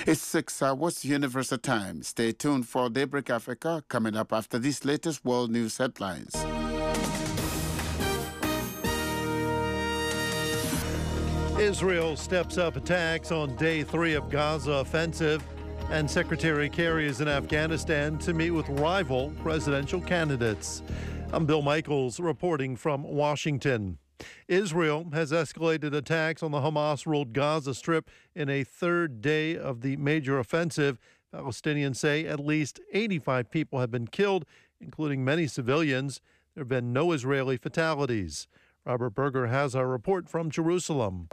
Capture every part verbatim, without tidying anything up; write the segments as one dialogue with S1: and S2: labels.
S1: It's six hours Universal Time. Stay tuned for Daybreak Africa coming up after these latest world news headlines.
S2: Israel steps up attacks on day three of Gaza offensive, and Secretary Kerry is in Afghanistan to meet with rival presidential candidates. I'm Bill Michaels reporting from Washington. Israel has escalated attacks on the Hamas-ruled Gaza Strip in a third day of the major offensive. Palestinians say at least eighty-five people have been killed, including many civilians. There have been no Israeli fatalities. Robert Berger has our report from Jerusalem.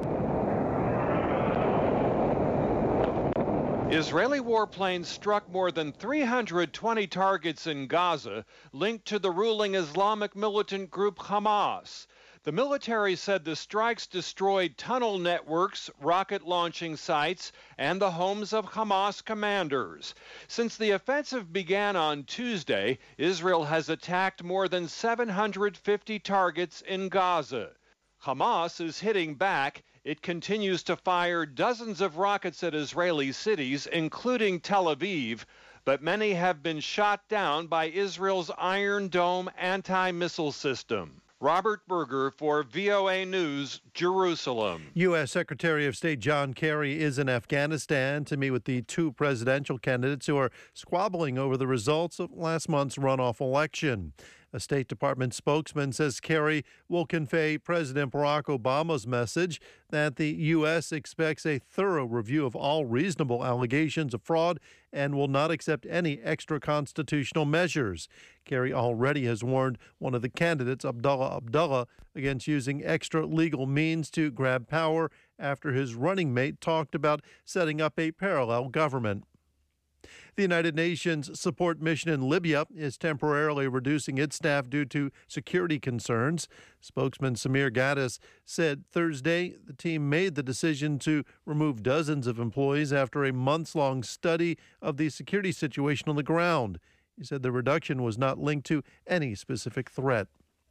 S3: Israeli warplanes struck more than three hundred twenty targets in Gaza linked to the ruling Islamic militant group Hamas. The military said the strikes destroyed tunnel networks, rocket launching sites, and the homes of Hamas commanders. Since the offensive began on Tuesday, Israel has attacked more than seven hundred fifty targets in Gaza. Hamas is hitting back. It continues to fire dozens of rockets at Israeli cities, including Tel Aviv, but many have been shot down by Israel's Iron Dome anti-missile system. Robert Berger for V O A News, Jerusalem.
S2: U S. Secretary of State John Kerry is in Afghanistan to meet with the two presidential candidates who are squabbling over the results of last month's runoff election. A State Department spokesman says Kerry will convey President Barack Obama's message that the U S expects a thorough review of all reasonable allegations of fraud and will not accept any extra-constitutional measures. Kerry already has warned one of the candidates, Abdullah Abdullah, against using extra legal means to grab power after his running mate talked about setting up a parallel government. The United Nations support mission in Libya is temporarily reducing its staff due to security concerns. Spokesman Samir Gaddis said Thursday the team made the decision to remove dozens of employees after a months-long study of the security situation on the ground. He said the reduction was not linked to any specific threat.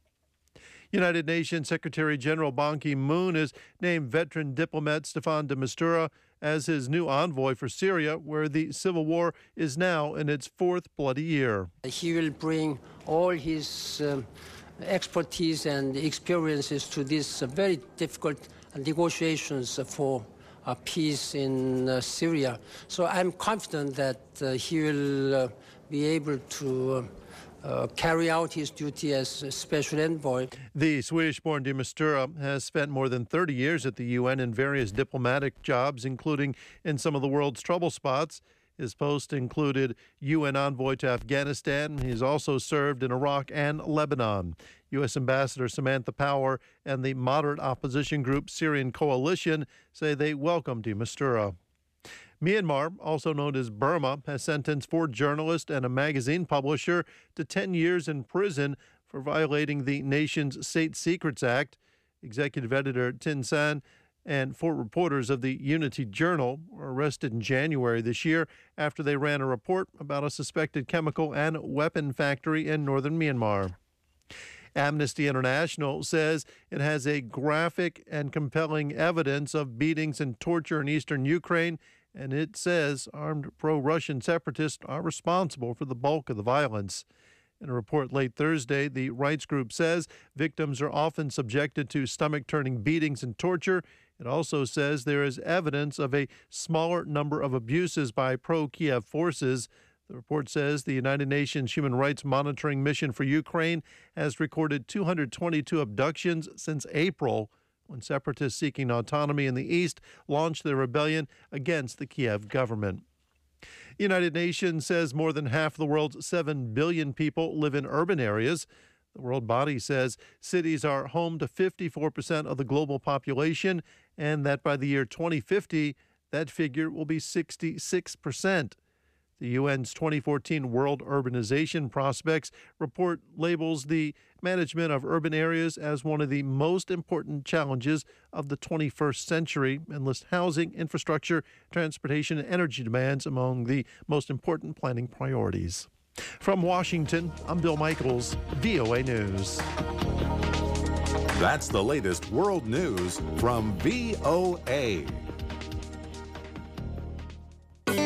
S2: United Nations Secretary General Ban Ki-moon has named veteran diplomat Staffan de Mistura as his new envoy for Syria, where the civil war is now in its fourth bloody year.
S4: He will bring all his um, expertise and experiences to these uh, very difficult negotiations for uh, peace in uh, Syria. So I'm confident that uh, he will uh, be able to uh, Uh, carry out his duty as a special envoy.
S2: The Swedish-born de Mistura has spent more than thirty years at the U N in various diplomatic jobs, including in some of the world's trouble spots. His post included U N envoy to Afghanistan. He's also served in Iraq and Lebanon. U S. Ambassador Samantha Power and the moderate opposition group Syrian Coalition say they welcome de Mistura. Myanmar, also known as Burma, has sentenced four journalists and a magazine publisher to ten years in prison for violating the nation's State Secrets Act. Executive editor Tin San and four reporters of the Unity Journal were arrested in January this year after they ran a report about a suspected chemical and weapon factory in northern Myanmar. Amnesty International says it has a graphic and compelling evidence of beatings and torture in eastern Ukraine, and it says armed pro-Russian separatists are responsible for the bulk of the violence. In a report late Thursday, the rights group says victims are often subjected to stomach-turning beatings and torture. It also says there is evidence of a smaller number of abuses by pro-Kiev forces. The report says the United Nations Human Rights Monitoring Mission for Ukraine has recorded two hundred twenty-two abductions since April, when separatists seeking autonomy in the east launched their rebellion against the Kiev government. The United Nations says more than half the world's seven billion people live in urban areas. The world body says cities are home to fifty-four percent of the global population, and that by the year twenty fifty, that figure will be sixty-six percent. The U N's twenty fourteen World Urbanization Prospects report labels the management of urban areas as one of the most important challenges of the twenty-first century and lists housing, infrastructure, transportation, and energy demands among the most important planning priorities. From Washington, I'm Bill Michaels, V O A News.
S5: That's the latest world news from V O A.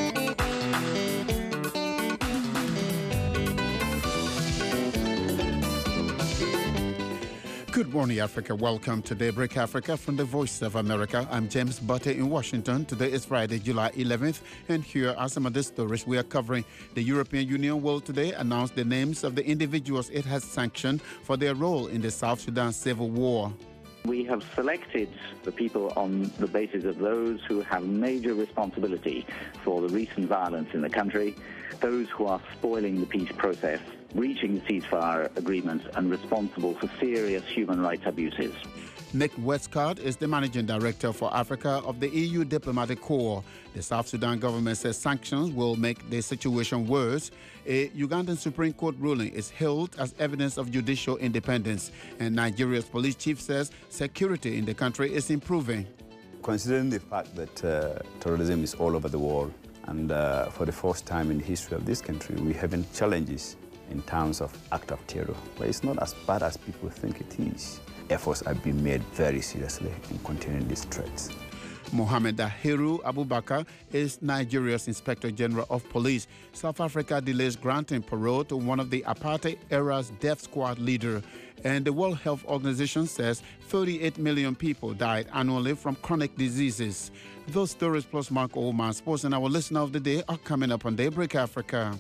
S1: Good morning, Africa. Welcome to Daybreak Africa from the Voice of America. I'm James Butter in Washington. Today is Friday, July eleventh, and here are some of the stories we are covering. The European Union will today announce the names of the individuals it has sanctioned for their role in the South Sudan civil war.
S5: We have selected the people on the basis of those who have major responsibility for the recent violence in the country, those who are spoiling the peace process, breaching the ceasefire agreement, and responsible for serious human rights abuses.
S1: Nick Westcott is the managing director for Africa of the E U Diplomatic Corps. The South Sudan government says sanctions will make the situation worse. A Ugandan Supreme Court ruling is hailed as evidence of judicial independence. And Nigeria's police chief says security in the country is improving.
S6: Considering the fact that uh, terrorism is all over the world, and uh, for the first time in the history of this country, we're having challenges in terms of act of terror. But it's not as bad as people think it is. Efforts are being made very seriously in containing these threats.
S1: Mohamed Dahiru Abubakar is Nigeria's Inspector General of Police. South Africa delays granting parole to one of the apartheid-era's death squad leader. And the World Health Organization says thirty-eight million people died annually from chronic diseases. Those stories plus Mark Oldman Sports and our listener of the day are coming up on Daybreak Africa.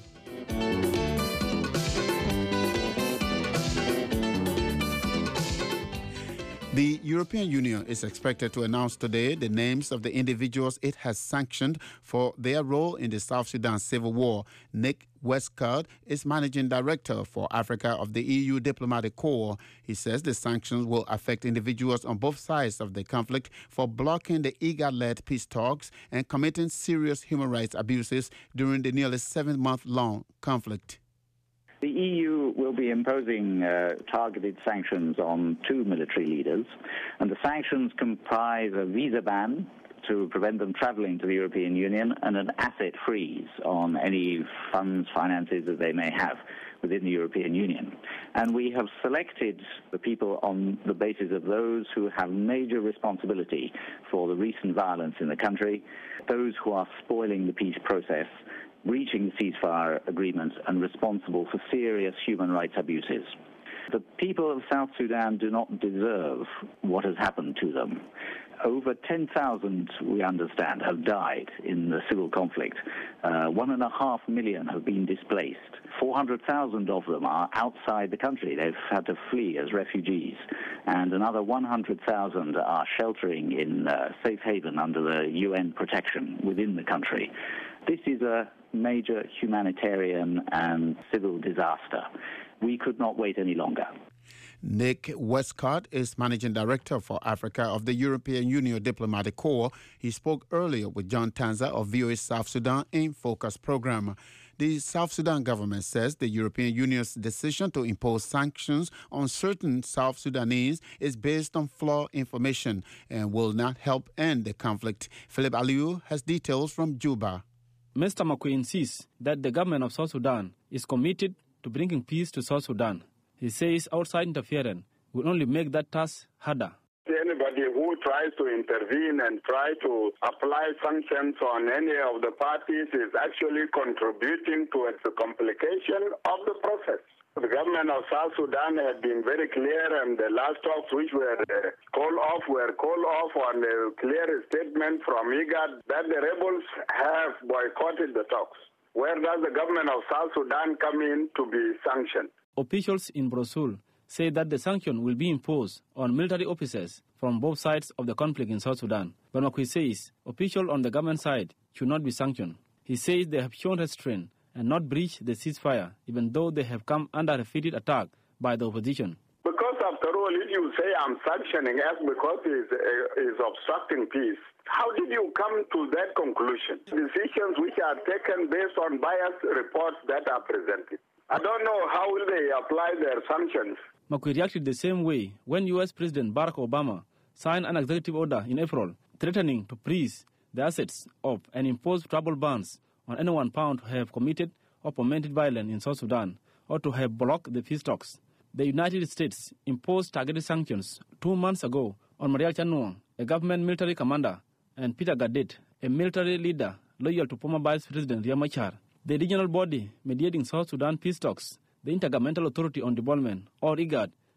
S1: The European Union is expected to announce today the names of the individuals it has sanctioned for their role in the South Sudan civil war. Nick Westcott is managing director for Africa of the E U Diplomatic Corps. He says the sanctions will affect individuals on both sides of the conflict for blocking the IGAD-led peace talks and committing serious human rights abuses during the nearly seven-month-long conflict.
S5: The E U will be imposing uh, targeted sanctions on two military leaders, and the sanctions comprise a visa ban to prevent them traveling to the European Union and an asset freeze on any funds, finances that they may have within the European Union. And we have selected the people on the basis of those who have major responsibility for the recent violence in the country, those who are spoiling the peace process, breaching the ceasefire agreement, and responsible for serious human rights abuses. The people of South Sudan do not deserve what has happened to them. Over ten thousand, we understand, have died in the civil conflict. Uh, one and a half million have been displaced. four hundred thousand of them are outside the country. They've had to flee as refugees. And another one hundred thousand are sheltering in uh, safe haven under the U N protection within the country. This is a major humanitarian and civil disaster. We could not wait any longer.
S1: Nick Westcott is Managing Director for Africa of the European Union Diplomatic Corps. He spoke earlier with John Tanza of V O A South Sudan in Focus program. The South Sudan government says the European Union's decision to impose sanctions on certain South Sudanese is based on flawed information and will not help end the conflict. Philip Aliu has details from Juba.
S7: Mister Makui insists that the government of South Sudan is committed to bringing peace to South Sudan. He says outside interference will only make that task harder.
S8: Anybody who tries to intervene and try to apply sanctions on any of the parties is actually contributing towards the complication of the process. The government of South Sudan had been very clear, and the last talks which were uh, called off were called off on a clear statement from IGAD that the rebels have boycotted the talks. Where does the government of South Sudan come in to be sanctioned?
S7: Officials in Brussels say that the sanction will be imposed on military officers from both sides of the conflict in South Sudan. But Makui says officials on the government side should not be sanctioned. He says they have shown restraint and not breached the ceasefire, even though they have come under repeated attack by the opposition.
S8: Because after all, if you say I'm sanctioning us because it's, uh, it's obstructing peace, how did you come to that conclusion? Decisions which are taken based on biased reports that are presented. I don't know how will they apply their sanctions.
S7: Makui reacted the same way when U S President Barack Obama signed an executive order in April threatening to freeze the assets of and impose travel bans on anyone found to have committed or fomented violence in South Sudan or to have blocked the peace talks. The United States imposed targeted sanctions two months ago on Marial Chanuang, a government military commander, and Peter Gadet, a military leader loyal to former Vice President Riek Machar. The regional body mediating South Sudan peace talks, the Intergovernmental Authority on Development, or IGAD,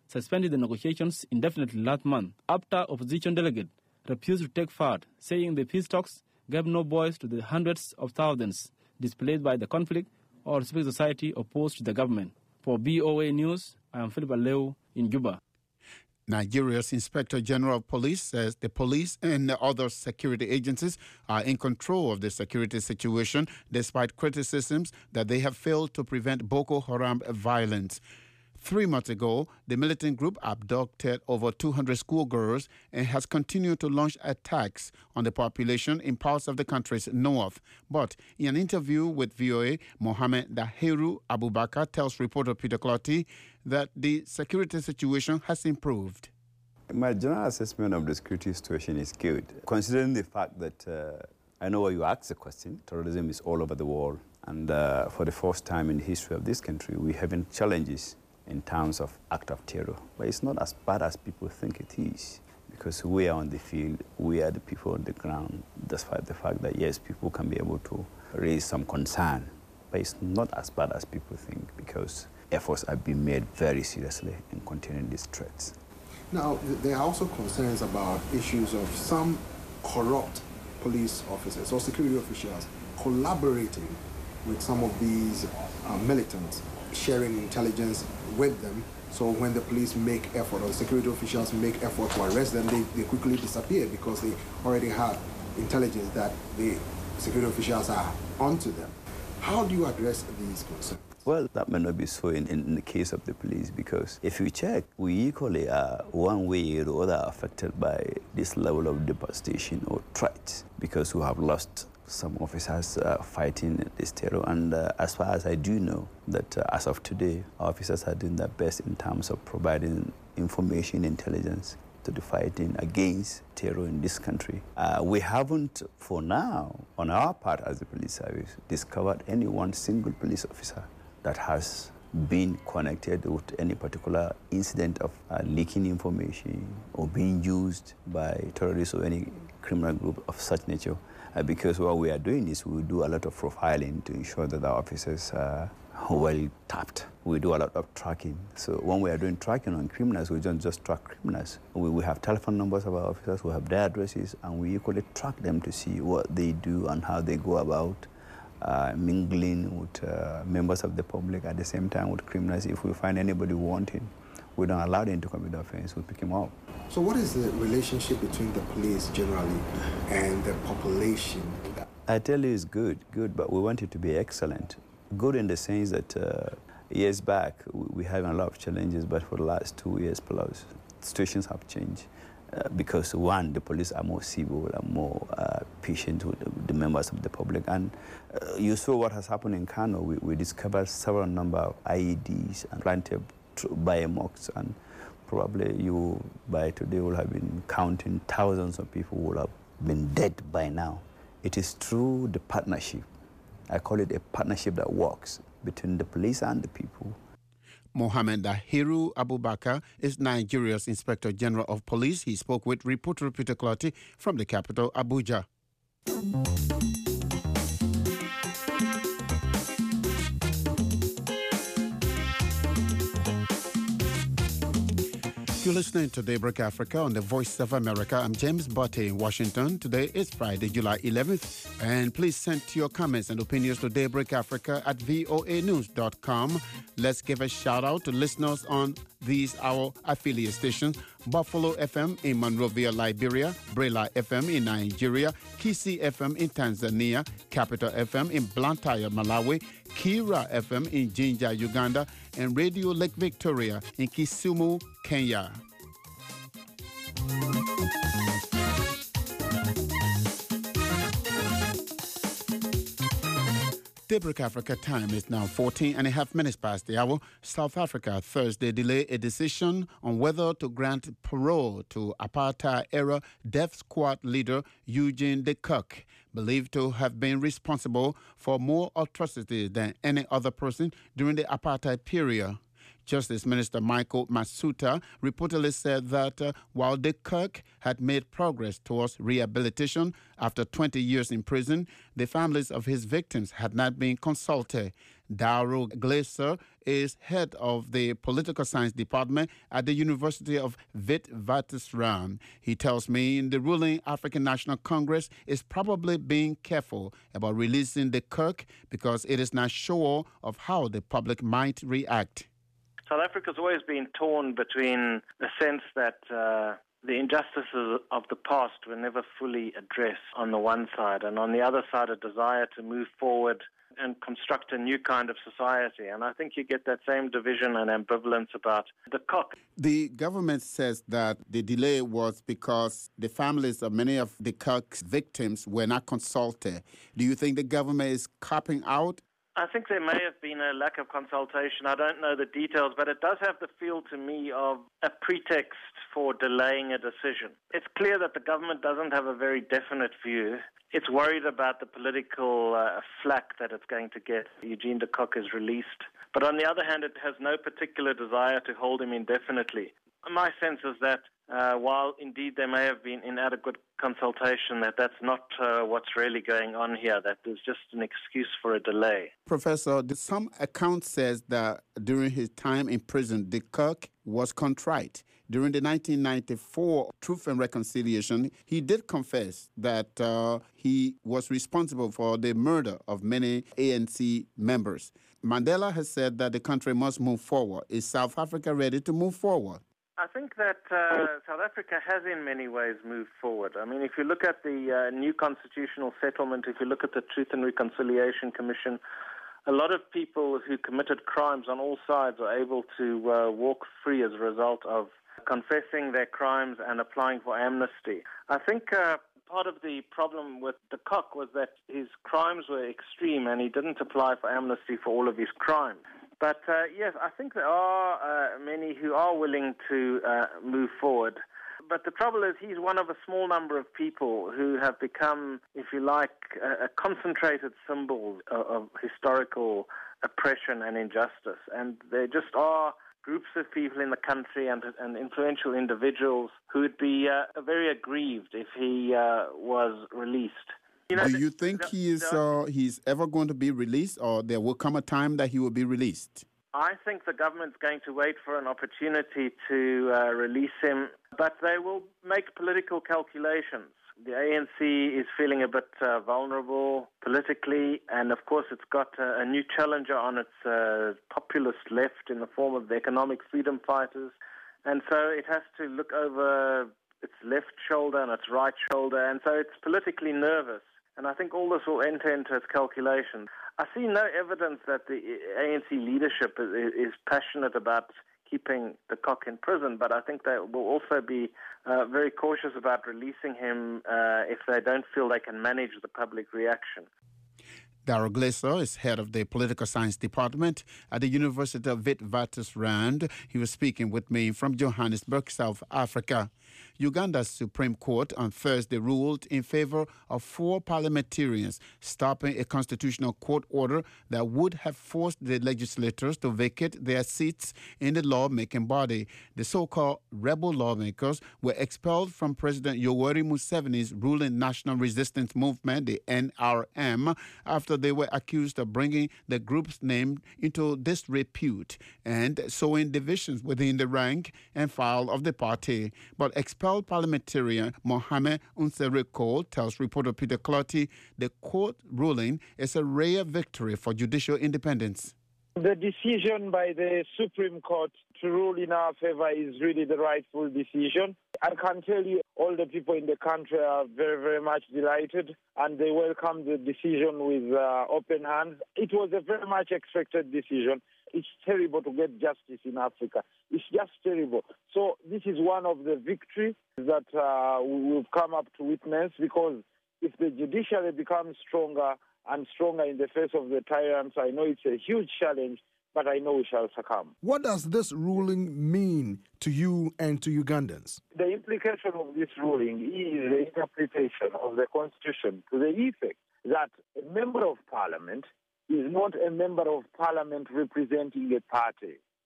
S7: suspended the negotiations indefinitely last month after opposition delegates refused to take part, saying the peace talks gave no voice to the hundreds of thousands displaced by the conflict or civil society opposed to the government. For V O A News, I am Philip Aleu in Juba.
S1: Nigeria's Inspector General of Police says the police and the other security agencies are in control of the security situation despite criticisms that they have failed to prevent Boko Haram violence. Three months ago, the militant group abducted over two hundred schoolgirls and has continued to launch attacks on the population in parts of the country's north. But in an interview with V O A, Mohammed Dahiru Abubakar tells reporter Peter Clotty that the security situation has improved.
S6: My general assessment of the security situation is good, considering the fact that uh, I know why you asked the question. Terrorism is all over the world, and uh, for the first time in the history of this country, we're having challenges in terms of act of terror. But it's not as bad as people think it is, because we are on the field, we are the people on the ground, despite the fact that, yes, people can be able to raise some concern. But it's not as bad as people think, because efforts have been made very seriously in containing these threats.
S9: Now, there are also concerns about issues of some corrupt police officers or security officials collaborating with some of these uh, militants, sharing intelligence with them, so when the police make effort or security officials make effort to arrest them, they, they quickly disappear because they already have intelligence that the security officials are onto them. How do you address these concerns?
S6: Well, that may not be so in, in the case of the police, because if you check, we equally are one way or the other affected by this level of devastation or threat, because we have lost some officers uh, fighting this terror. And uh, as far as I do know, that uh, as of today, our officers are doing their best in terms of providing information, intelligence to the fighting against terror in this country. Uh, we haven't, for now, on our part as the police service, discovered any one single police officer that has been connected with any particular incident of uh, leaking information or being used by terrorists or any criminal group of such nature. Uh, because what we are doing is we do a lot of profiling to ensure that our officers are well tapped. We do a lot of tracking. So when we are doing tracking on criminals, we don't just track criminals. We, we have telephone numbers of our officers, we have their addresses, and we equally track them to see what they do and how they go about uh, mingling with uh, members of the public at the same time with criminals. If we find anybody wanting, we don't allow them to commit the offense, we pick him up.
S9: So what is the relationship between the police generally and the population?
S6: I tell you it's good, good, but we want it to be excellent. Good in the sense that uh, years back, we had a lot of challenges, but for the last two years plus, situations have changed. Uh, because one, the police are more civil and more uh, patient with the, the members of the public. And uh, you saw what has happened in Kano. We, we discovered several number of I E Ds and planted biomarks, and probably you, by today, will have been counting thousands of people who will have been dead by now. It is through the partnership. I call it a partnership that works between the police and the people.
S1: Mohammed Dahiru Abubakar is Nigeria's Inspector General of Police. He spoke with reporter Peter Clotty from the capital, Abuja. You're listening to Daybreak Africa on the Voice of America. I'm James Botte in Washington. Today is Friday, July eleventh. And please send your comments and opinions to Daybreak Africa at voa news dot com. Let's give a shout out to listeners on these our affiliate stations: Buffalo F M in Monrovia, Liberia; Brela F M in Nigeria; Kisi F M in Tanzania; Capital F M in Blantyre, Malawi; Kira F M in Jinja, Uganda; and Radio Lake Victoria in Kisumu, Kenya. Daybreak Africa time is now fourteen and a half minutes past the hour. South Africa Thursday delayed a decision on whether to grant parole to apartheid-era Death Squad leader Eugene de Klerk, believed to have been responsible for more atrocities than any other person during the apartheid period. Justice Minister Michael Masuta reportedly said that uh, while de Klerk had made progress towards rehabilitation after twenty years in prison, the families of his victims had not been consulted. Daryl Glaser is head of the political science department at the University of Witwatersrand. He tells me the ruling African National Congress is probably being careful about releasing de Klerk because it is not sure of how the public might react.
S10: South Africa's always been torn between the sense that uh, the injustices of the past were never fully addressed on the one side, and on the other side, a desire to move forward and construct a new kind of society. And I think you get that same division and ambivalence about de Klerk.
S1: The government says that the delay was because the families of many of de Klerk's victims were not consulted. Do you think the government is copping out?
S10: I think there may have been a lack of consultation. I don't know the details, but it does have the feel to me of a pretext for delaying a decision. It's clear that the government doesn't have a very definite view. It's worried about the political uh, flack that it's going to get. Eugene de Klerk is released. But on the other hand, it has no particular desire to hold him indefinitely. My sense is that uh, while indeed there may have been inadequate consultation, that that's not uh, what's really going on here, that there's just an excuse for a delay.
S1: Professor, some account says that during his time in prison, de Klerk was contrite. During the nineteen ninety-four Truth and Reconciliation, he did confess that uh, he was responsible for the murder of many A N C members. Mandela has said that the country must move forward. Is South Africa ready to move forward?
S10: I think that uh, South Africa has in many ways moved forward. I mean, if you look at the uh, new constitutional settlement, if you look at the Truth and Reconciliation Commission, a lot of people who committed crimes on all sides are able to uh, walk free as a result of confessing their crimes and applying for amnesty. I think uh, part of the problem with de Klerk was that his crimes were extreme and he didn't apply for amnesty for all of his crimes. But uh, yes, I think there are uh, many who are willing to uh, move forward. But the trouble is he's one of a small number of people who have become, if you like, a, a concentrated symbol of, of historical oppression and injustice. And there just are groups of people in the country and, and influential individuals who would be uh, very aggrieved if he uh, was released. You know,
S1: Do you think
S10: the,
S1: he is
S10: the,
S1: uh, he's ever going to be released, or there will come a time that he will be released?
S10: I think the government's going to wait for an opportunity to uh, release him, but they will make political calculations. The A N C is feeling a bit uh, vulnerable politically, and of course it's got a, a new challenger on its uh, populist left in the form of the economic freedom fighters, and so it has to look over its left shoulder and its right shoulder, and so it's politically nervous. And I think all this will enter into its calculations. I see no evidence that the A N C leadership is, is passionate about keeping de Klerk in prison, but I think they will also be uh, very cautious about releasing him uh, if they don't feel they can manage the public reaction.
S1: Daryl Glaser is head of the political science department at the University of Witwatersrand. He was speaking with me from Johannesburg, South Africa. Uganda's Supreme Court on Thursday ruled in favor of four parliamentarians, stopping a constitutional court order that would have forced the legislators to vacate their seats in the lawmaking body. The so-called rebel lawmakers were expelled from President Yoweri Museveni's ruling National Resistance Movement, the N R M, after they were accused of bringing the group's name into disrepute and sowing divisions within the rank and file of the party. But expelled parliamentarian Mohamed Unsereko tells reporter Peter Clotty the court ruling is a rare victory for judicial independence.
S11: The decision by the Supreme Court to rule in our favor is really the rightful decision. I can tell you all the people in the country are very, very much delighted, and they welcome the decision with uh, open hands. It was a very much expected decision. It's terrible to get justice in Africa. It's just terrible. So this is one of the victories that uh, we've come up to witness, because if the judiciary becomes stronger and stronger in the face of the tyrants, I know it's a huge challenge, but I know we shall succumb.
S9: What does this ruling mean to you and to Ugandans?
S11: The implication of this ruling is the interpretation of the Constitution to the effect that a member of parliament is not a member of parliament representing a party.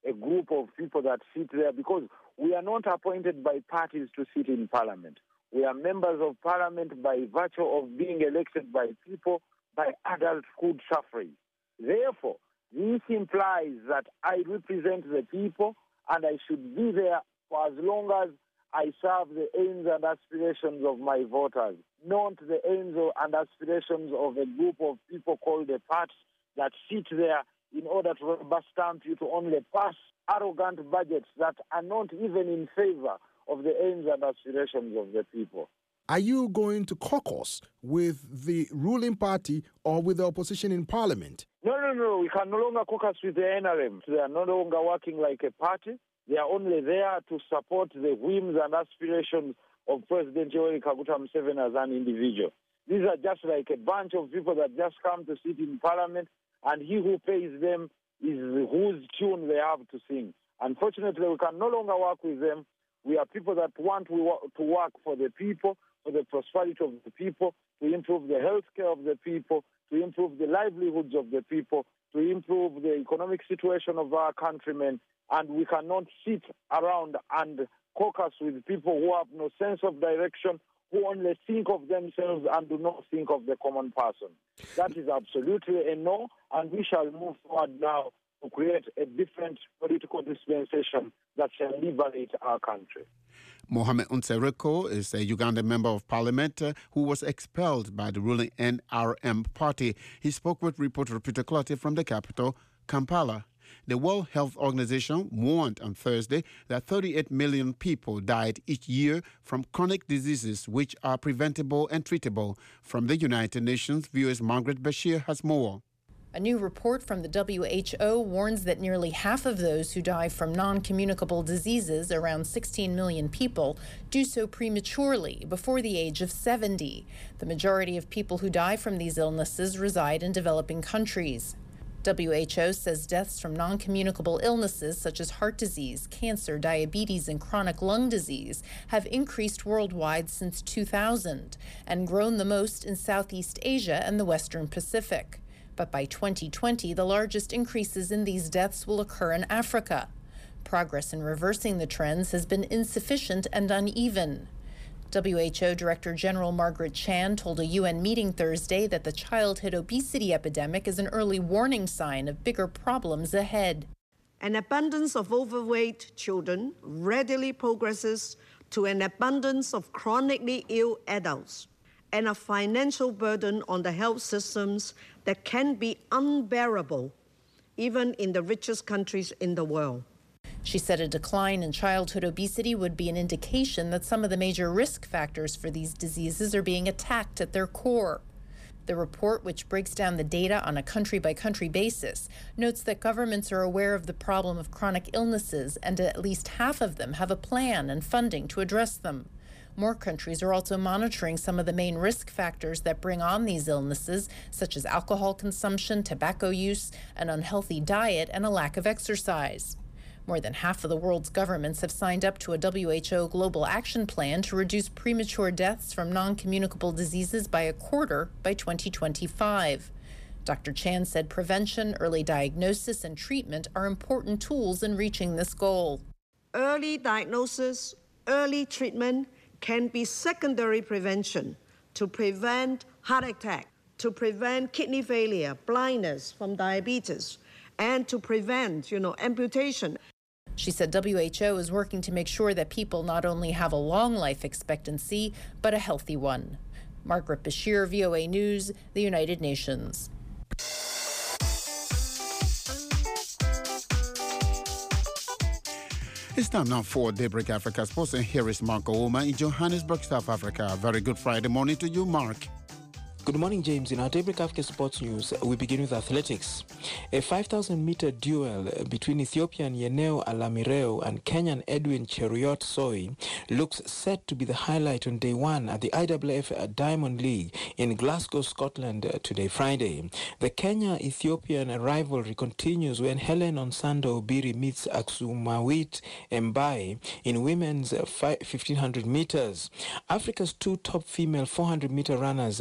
S11: a group of people that sit there, because we are not appointed by parties to sit in parliament. We are members of parliament by virtue of being elected by people, by adulthood suffrage. Therefore, this implies that I represent the people and I should be there for as long as I serve the aims and aspirations of my voters, not the aims and aspirations of a group of people called a party that sit there in order to rubber stamp you to only pass arrogant budgets that are not even in favor of the aims and aspirations of the people.
S9: Are you going to caucus with the ruling party or with the opposition in parliament?
S11: No, no, no. We can no longer caucus with the N R M. They are no longer working like a party. They are only there to support the whims and aspirations of President Yoweri Kaguta Museveni as an individual. These are just like a bunch of people that just come to sit in parliament, and he who pays them is whose tune they have to sing. Unfortunately, we can no longer work with them. We are people that want to work for the people, for the prosperity of the people, to improve the health care of the people, to improve the livelihoods of the people, to improve the economic situation of our countrymen. And we cannot sit around and caucus with people who have no sense of direction, who only think of themselves and do not think of the common person. That is absolutely a no, and we shall move forward now to create a different political dispensation that shall liberate our country.
S1: Mohamed Nsereko is a Ugandan member of parliament uh, who was expelled by the ruling N R M party. He spoke with reporter Peter Clottey from the capital, Kampala. The World Health Organization warned on Thursday that thirty-eight million people died each year from chronic diseases which are preventable and treatable. From the United Nations, V O A's Margaret Bashir has more.
S12: A new report from the W H O warns that nearly half of those who die from non-communicable diseases, around sixteen million people, do so prematurely, before the age of seventy. The majority of people who die from these illnesses reside in developing countries. W H O says deaths from non-communicable illnesses such as heart disease, cancer, diabetes, and chronic lung disease have increased worldwide since two thousand and grown the most in Southeast Asia and the Western Pacific. But by twenty twenty, the largest increases in these deaths will occur in Africa. Progress in reversing the trends has been insufficient and uneven. W H O Director General Margaret Chan told a U N meeting Thursday that the childhood obesity epidemic is an early warning sign of bigger problems ahead.
S13: An abundance of overweight children readily progresses to an abundance of chronically ill adults and a financial burden on the health systems that can be unbearable, even in the richest countries in the world.
S12: She said a decline in childhood obesity would be an indication that some of the major risk factors for these diseases are being attacked at their core. The report, which breaks down the data on a country-by-country basis, notes that governments are aware of the problem of chronic illnesses, and at least half of them have a plan and funding to address them. More countries are also monitoring some of the main risk factors that bring on these illnesses, such as alcohol consumption, tobacco use, an unhealthy diet, and a lack of exercise. More than half of the world's governments have signed up to a W H O global action plan to reduce premature deaths from non-communicable diseases by a quarter by twenty twenty-five. Doctor Chan said prevention, early diagnosis, and treatment are important tools in reaching this goal.
S13: Early diagnosis, early treatment can be secondary prevention to prevent heart attack, to prevent kidney failure, blindness from diabetes, and to prevent, you know, amputation.
S12: She said W H O is working to make sure that people not only have a long life expectancy, but a healthy one. Margaret Bashir, V O A News, the United Nations.
S1: It's time now for Daybreak Africa Sports, and here is Mark Ouma in Johannesburg, South Africa. Very good Friday morning to you, Mark.
S14: Good morning, James. In our Daybreak Africa Sports News, we begin with athletics. A five thousand meter duel between Ethiopian Yeneo Alamireo and Kenyan Edwin Cheruiyot Soi looks set to be the highlight on day one at the I W F Diamond League in Glasgow, Scotland today, Friday. The Kenya-Ethiopian rivalry continues when Helen Onsando Obiri meets Aksumawit Mbaye in women's fifteen hundred meters. Africa's two top female four hundred meter runners, Botswana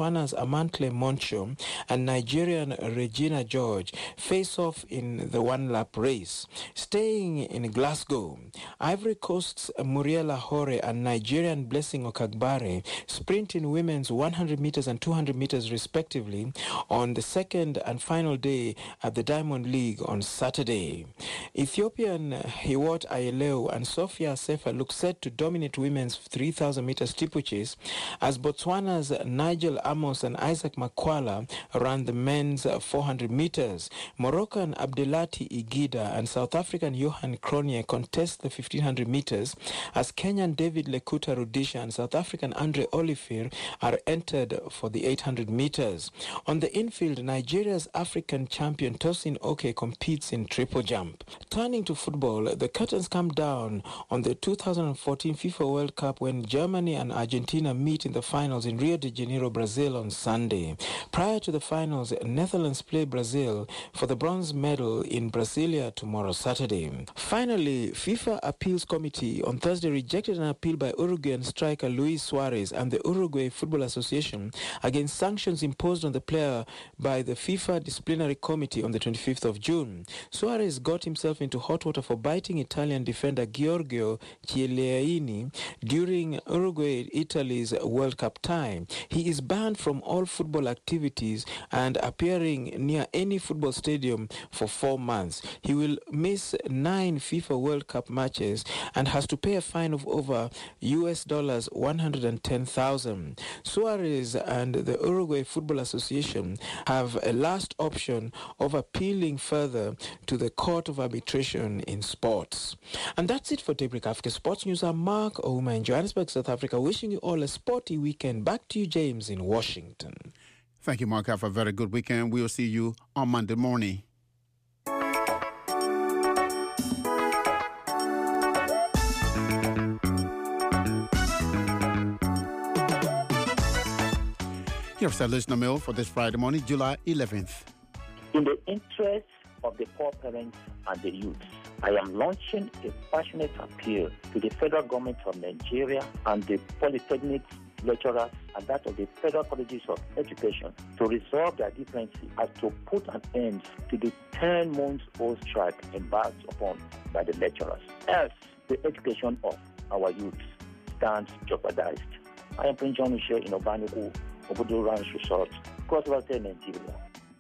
S14: Botswana's Amantle Moncho and Nigerian Regina George face off in the one-lap race. Staying in Glasgow, Ivory Coast's Muriel Hore and Nigerian Blessing Okagbare sprint in women's one hundred meters and two hundred meters respectively on the second and final day at the Diamond League on Saturday. Ethiopian Hiwot Ayeleu and Sophia Sefa look set to dominate women's three thousand meter steeplechase as Botswana's Nigel Amos and Isaac Makwala run the men's four hundred meters. Moroccan Abdelati Igida and South African Johan Cronje contest the fifteen hundred meters as Kenyan David Lekuta Rudisha and South African Andre Olivier are entered for the eight hundred meters. On the infield, Nigeria's African champion Tosin Oke competes in triple jump. Turning to football, the curtains come down on the two thousand fourteen FIFA World Cup when Germany and Argentina meet in the finals in Rio de Janeiro, Brazil on Sunday. Prior to the finals, Netherlands play Brazil for the bronze medal in Brasilia tomorrow, Saturday. Finally, FIFA Appeals Committee on Thursday rejected an appeal by Uruguayan striker Luis Suarez and the Uruguay Football Association against sanctions imposed on the player by the FIFA Disciplinary Committee on the twenty-fifth of June. Suarez got himself into hot water for biting Italian defender Giorgio Chiellini during Uruguay-Italy's World Cup time. He is banned from all football activities and appearing near any football stadium for four months. He will miss nine FIFA World Cup matches and has to pay a fine of over U S dollars one hundred ten thousand. Suarez and the Uruguay Football Association have a last option of appealing further to the Court of Arbitration in Sports. And that's it for Daybreak Africa Sports News. I'm Mark Ouma in Johannesburg, South Africa, wishing you all a sporty weekend. Back to you, James, in Washington.
S1: Thank you, Mark. Have a very good weekend. We'll see you on Monday morning. Here's our listener mail for this Friday morning, July eleventh.
S15: In the interest of the poor parents and the youth, I am launching a passionate appeal to the federal government of Nigeria and the polytechnic lecturers and that of the federal colleges of education to resolve their differences as to put an end to the ten months old strike embarked upon by the lecturers, else the education of our youth stands jeopardized. I am Prince John Michel in Obanuku, Obodo Ranch Resort, Cross-River, Nigeria.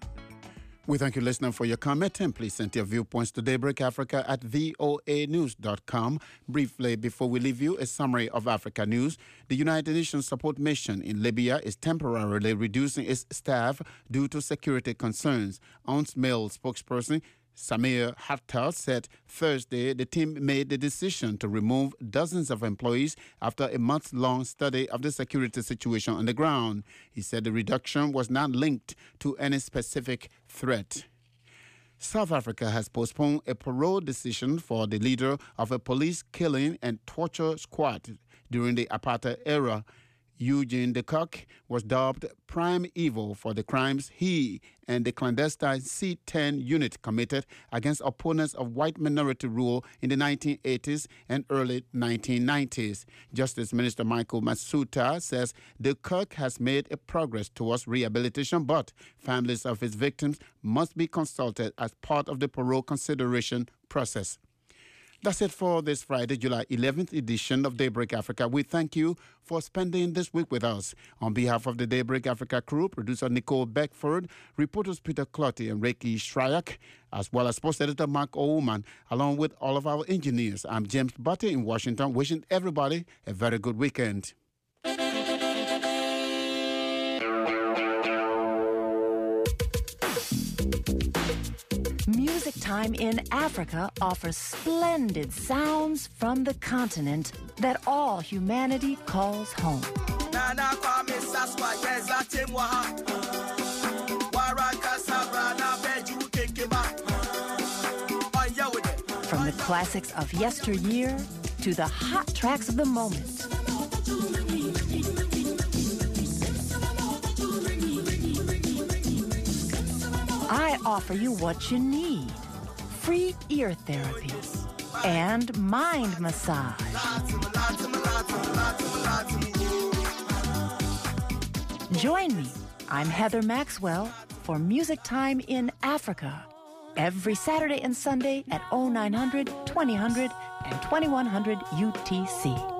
S1: We thank you, listener, for your comment, and please send your viewpoints to Daybreak Africa at voa news dot com. Briefly, before we leave you, a summary of Africa news. The United Nations support mission in Libya is temporarily reducing its staff due to security concerns. U N S male spokesperson Samir Hattar said Thursday the team made the decision to remove dozens of employees after a month-long study of the security situation on the ground. He said the reduction was not linked to any specific threat. South Africa has postponed a parole decision for the leader of a police killing and torture squad during the apartheid era. Eugene de Kock was dubbed prime evil for the crimes he and the clandestine C ten unit committed against opponents of white minority rule in the nineteen eighties and early nineteen nineties. Justice Minister Michael Masuta says de Kock has made a progress towards rehabilitation, but families of his victims must be consulted as part of the parole consideration process. That's it for this Friday, July eleventh edition of Daybreak Africa. We thank you for spending this week with us. On behalf of the Daybreak Africa crew, producer Nicole Beckford, reporters Peter Clotty and Reiki Shryak, as well as sports editor Mark Oman, along with all of our engineers, I'm James Butte in Washington, wishing everybody a very good weekend.
S16: Music Time in Africa offers splendid sounds from the continent that all humanity calls home. From the classics of yesteryear to the hot tracks of the moment. I offer you what you need. Free ear therapy and mind massage. Join me. I'm Heather Maxwell for Music Time in Africa. Every Saturday and Sunday at oh nine hundred, twenty hundred, and twenty-one hundred U T C.